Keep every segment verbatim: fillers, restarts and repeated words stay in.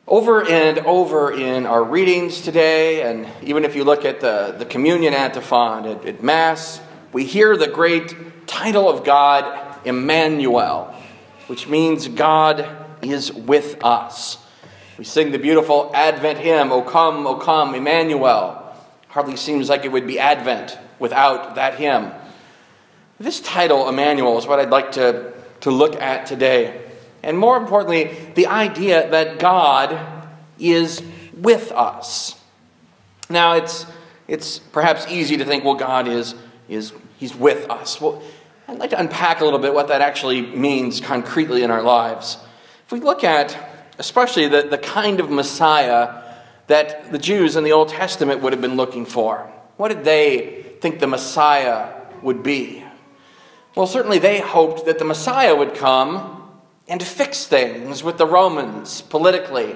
Over and over in our readings today, and even if you look at the, the communion antiphon at, at Mass, we hear the great title of God, Emmanuel, which means God is with us. We sing the beautiful Advent hymn, O come, O come, Emmanuel. Hardly seems like it would be Advent without that hymn. This title, Emmanuel, is what I'd like to, to look at today. And more importantly, the idea that God is with us. Now, it's it's perhaps easy to think, well, God is, is He's with us. Well, I'd like to unpack a little bit what that actually means concretely in our lives. If we look at, especially the, the kind of Messiah that the Jews in the Old Testament would have been looking for. What did they think the Messiah would be? Well, certainly they hoped that the Messiah would come and fix things with the Romans politically.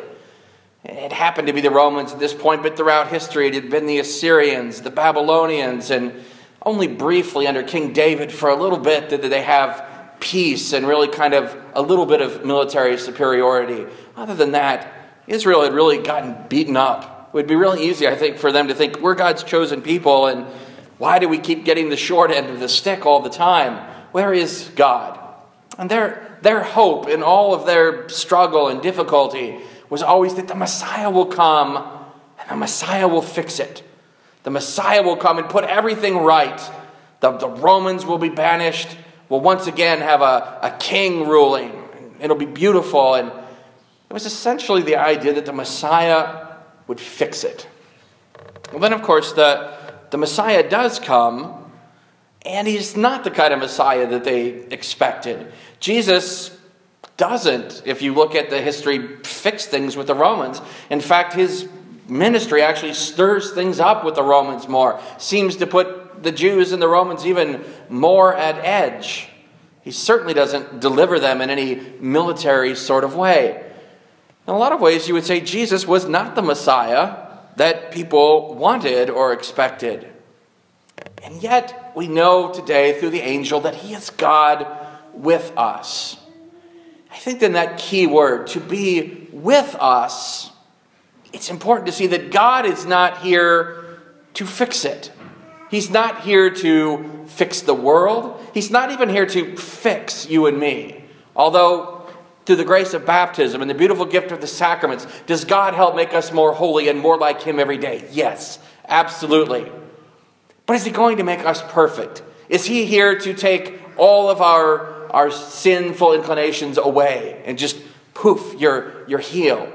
It happened to be the Romans at this point, but throughout history it had been the Assyrians, the Babylonians, and only briefly under King David for a little bit did they have peace and really kind of a little bit of military superiority. Other than that, Israel had really gotten beaten up. It would be really easy, I think, for them to think, we're God's chosen people, and why do we keep getting the short end of the stick all the time? Where is God? And their, their hope in all of their struggle and difficulty was always that the Messiah will come and the Messiah will fix it. The Messiah will come and put everything right. The, the Romans will be banished. We'll once again have a, a king ruling. It'll be beautiful. And it was essentially the idea that the Messiah would fix it. Well, then, of course, the, the Messiah does come. And he's not the kind of Messiah that they expected. Jesus doesn't, if you look at the history, fix things with the Romans. In fact, his ministry actually stirs things up with the Romans more. Seems to put the Jews and the Romans even more at edge. He certainly doesn't deliver them in any military sort of way. In a lot of ways, you would say Jesus was not the Messiah that people wanted or expected. And yet, we know today through the angel that he is God with us. I think then that key word, to be with us, it's important to see that God is not here to fix it. He's not here to fix the world. He's not even here to fix you and me. Although, through the grace of baptism and the beautiful gift of the sacraments, does God help make us more holy and more like him every day? Yes, absolutely. But is he going to make us perfect? Is he here to take all of our, our sinful inclinations away and just poof, you're, you're healed?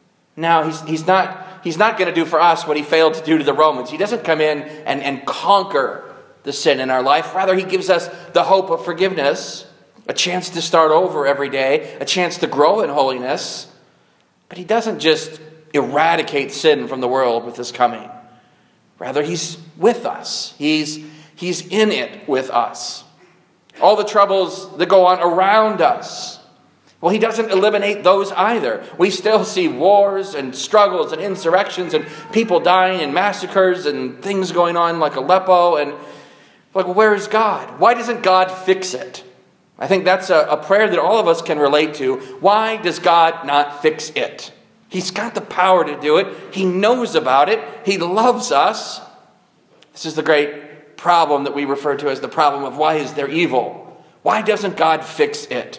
No, he's, he's not, he's not going to do for us what he failed to do to the Romans. He doesn't come in and, and conquer the sin in our life. Rather, he gives us the hope of forgiveness, a chance to start over every day, a chance to grow in holiness. But he doesn't just eradicate sin from the world with his coming. Rather, he's with us. He's, he's in it with us. All the troubles that go on around us, well, he doesn't eliminate those either. We still see wars and struggles and insurrections and people dying and massacres and things going on like Aleppo. And like, where is God? Why doesn't God fix it? I think that's a, a prayer that all of us can relate to. Why does God not fix it? He's got the power to do it. He knows about it. He loves us. This is the great problem that we refer to as the problem of why is there evil? Why doesn't God fix it?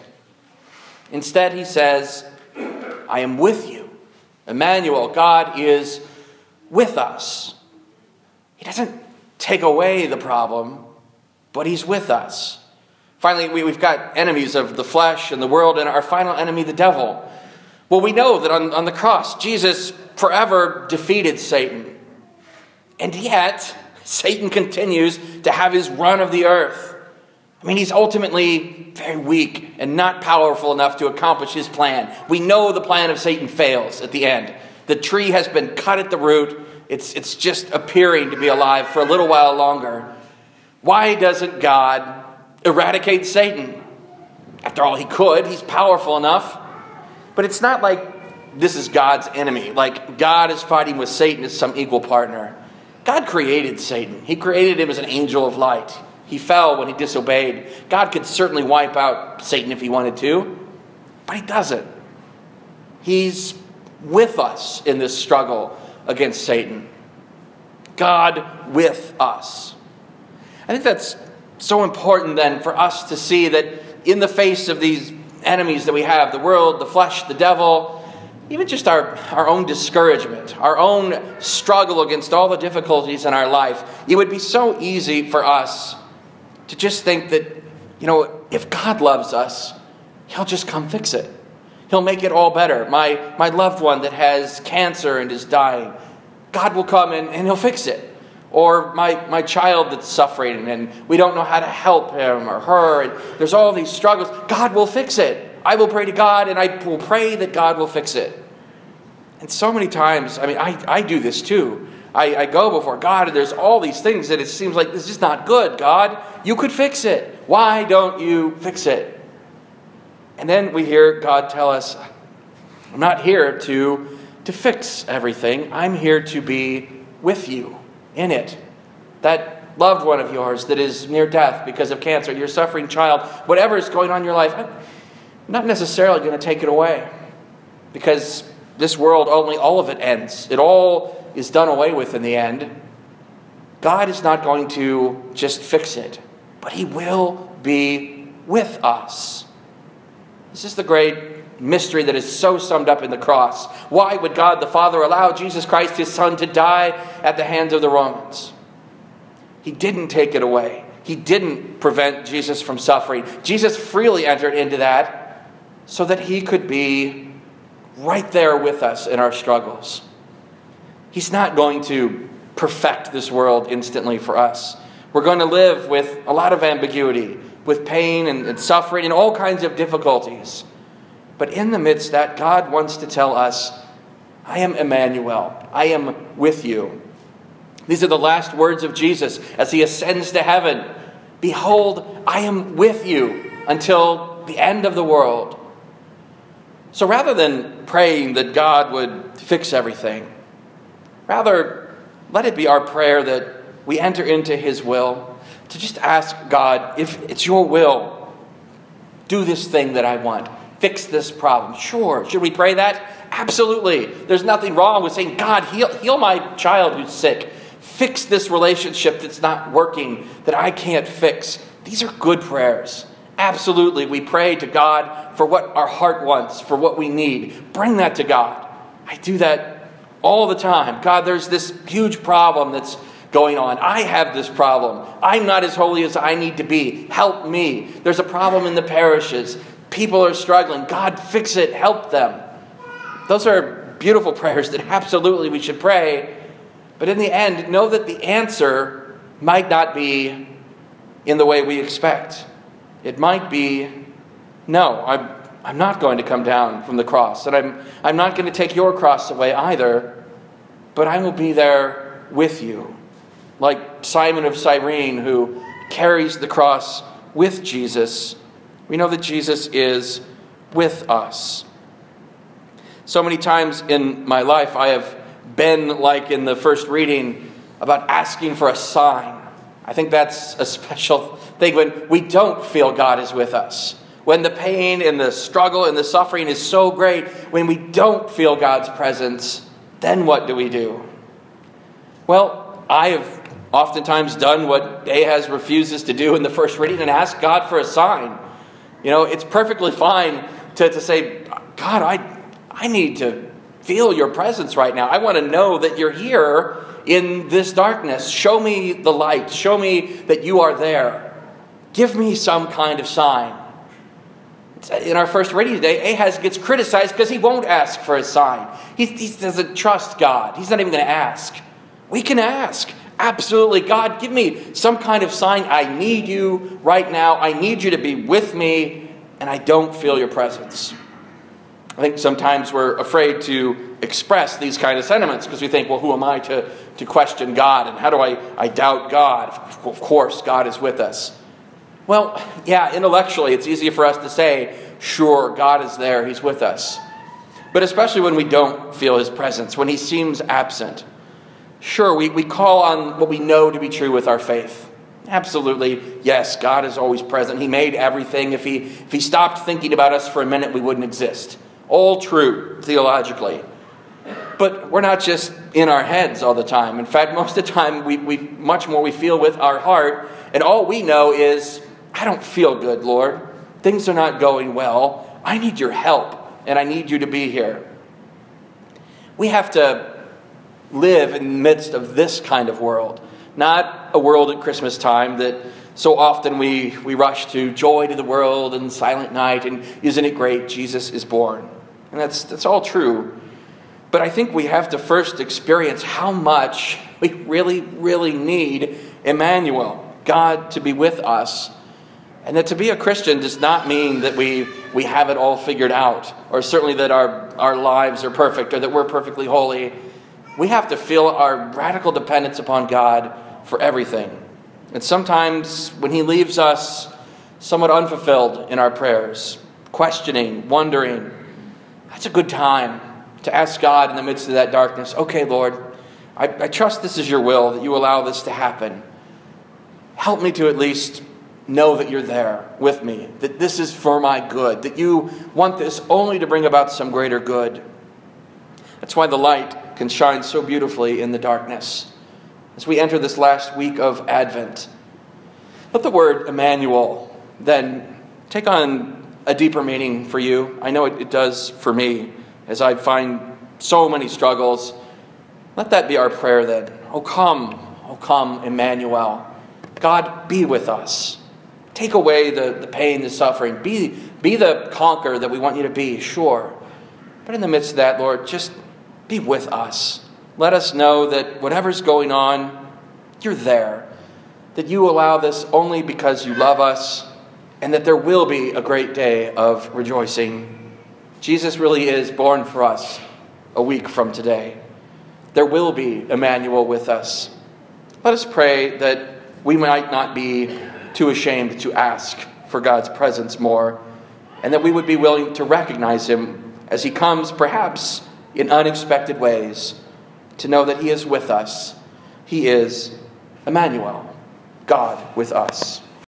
Instead, he says, I am with you. Emmanuel, God is with us. He doesn't take away the problem, but he's with us. Finally, we, we've got enemies of the flesh and the world, and our final enemy, the devil. Well, we know that on, on the cross, Jesus forever defeated Satan. And yet, Satan continues to have his run of the earth. I mean, he's ultimately very weak and not powerful enough to accomplish his plan. We know the plan of Satan fails at the end. The tree has been cut at the root. It's, it's just appearing to be alive for a little while longer. Why doesn't God eradicate Satan? After all, he could. He's powerful enough. But it's not like this is God's enemy. Like God is fighting with Satan as some equal partner. God created Satan. He created him as an angel of light. He fell when he disobeyed. God could certainly wipe out Satan if he wanted to, but he doesn't. He's with us in this struggle against Satan. God with us. I think that's so important then for us to see that in the face of these enemies that we have, the world, the flesh, the devil, even just our, our own discouragement, our own struggle against all the difficulties in our life, it would be so easy for us to just think that, you know, if God loves us, He'll just come fix it. He'll make it all better. My, my loved one that has cancer and is dying, God will come and, and He'll fix it. Or my, my child that's suffering and we don't know how to help him or her, and there's all these struggles. God will fix it. I will pray to God, and I will pray that God will fix it. And so many times, I mean, I, I do this too. I, I go before God, and there's all these things that it seems like this is not good. God, you could fix it. Why don't you fix it? And then we hear God tell us, I'm not here to, to fix everything. I'm here to be with you in it. That loved one of yours that is near death because of cancer, your suffering child, whatever is going on in your life, I'm not necessarily going to take it away, because this world, only all of it ends. It all is done away with in the end. God is not going to just fix it, but He will be with us. This is the great mystery that is so summed up in the cross. Why would God the Father allow Jesus Christ, His Son, to die at the hands of the Romans? He didn't take it away. He didn't prevent Jesus from suffering. Jesus freely entered into that so that He could be right there with us in our struggles. He's not going to perfect this world instantly for us. We're going to live with a lot of ambiguity, with pain and, and suffering and all kinds of difficulties. But in the midst of that, God wants to tell us, I am Emmanuel. I am with you. These are the last words of Jesus as He ascends to heaven. Behold, I am with you until the end of the world. So rather than praying that God would fix everything, rather let it be our prayer that we enter into His will, to just ask God, if it's your will, do this thing that I want. Fix this problem. Sure. Should we pray that? Absolutely. There's nothing wrong with saying, God, heal, heal my child who's sick. Fix this relationship that's not working, that I can't fix. These are good prayers. Absolutely. We pray to God for what our heart wants, for what we need. Bring that to God. I do that all the time. God, there's this huge problem that's going on. I have this problem. I'm not as holy as I need to be. Help me. There's a problem in the parishes. People are struggling. God, fix it. Help them. Those are beautiful prayers that absolutely we should pray. But in the end, know that the answer might not be in the way we expect. It might be, no, I'm, I'm not going to come down from the cross. And I'm, I'm not going to take your cross away either. But I will be there with you. Like Simon of Cyrene, who carries the cross with Jesus. We know that Jesus is with us. So many times in my life, I have been like in the first reading about asking for a sign. I think that's a special thing when we don't feel God is with us. When the pain and the struggle and the suffering is so great, when we don't feel God's presence, then what do we do? Well, I have oftentimes done what Ahaz refuses to do in the first reading and ask God for a sign. You know, it's perfectly fine to, to say, God, I, I need to feel your presence right now. I want to know that you're here in this darkness. Show me the light. Show me that you are there. Give me some kind of sign. In our first reading today, Ahaz gets criticized because he won't ask for a sign. He, he doesn't trust God. He's not even going to ask. We can ask. Absolutely. God, give me some kind of sign. I need you right now. I need you to be with me, and I don't feel your presence. I think sometimes we're afraid to express these kind of sentiments because we think, well, who am I to, to question God? And how do I, I doubt God? Of course, God is with us. Well, yeah, intellectually, it's easier for us to say, sure, God is there. He's with us. But especially when we don't feel His presence, when He seems absent. Sure, we, we call on what we know to be true with our faith. Absolutely, yes, God is always present. He made everything. If he, if he stopped thinking about us for a minute, we wouldn't exist. All true, theologically. But we're not just in our heads all the time. In fact, most of the time, we, we much more we feel with our heart. And all we know is, I don't feel good, Lord. Things are not going well. I need your help, and I need you to be here. We have to live in the midst of this kind of world. Not a world at Christmas time that so often we, we rush to joy to the world and silent night, and isn't it great, Jesus is born. And that's that's all true. But I think we have to first experience how much we really, really need Emmanuel, God to be with us. And that to be a Christian does not mean that we, we have it all figured out, or certainly that our, our lives are perfect, or that we're perfectly holy. We have to feel our radical dependence upon God for everything. And sometimes when he leaves us somewhat unfulfilled in our prayers, questioning, wondering, that's a good time to ask God in the midst of that darkness, okay, Lord, I, I trust this is your will, that you allow this to happen. Help me to at least know that you're there with me, that this is for my good, that you want this only to bring about some greater good. That's why the light can shine so beautifully in the darkness. As we enter this last week of Advent, let the word Emmanuel then take on a deeper meaning for you. I know it, it does for me, as I find so many struggles. Let that be our prayer then. Oh come, oh come, Emmanuel. God, be with us. Take away the, the pain, the suffering. Be, be the conqueror that we want you to be, sure. But in the midst of that, Lord, just be with us. Let us know that whatever's going on, you're there. That you allow this only because you love us, and that there will be a great day of rejoicing. Jesus really is born for us a week from today. There will be Emmanuel with us. Let us pray that we might not be too ashamed to ask for God's presence more, and that we would be willing to recognize him as he comes, perhaps in unexpected ways, to know that he is with us. He is Emmanuel, God with us.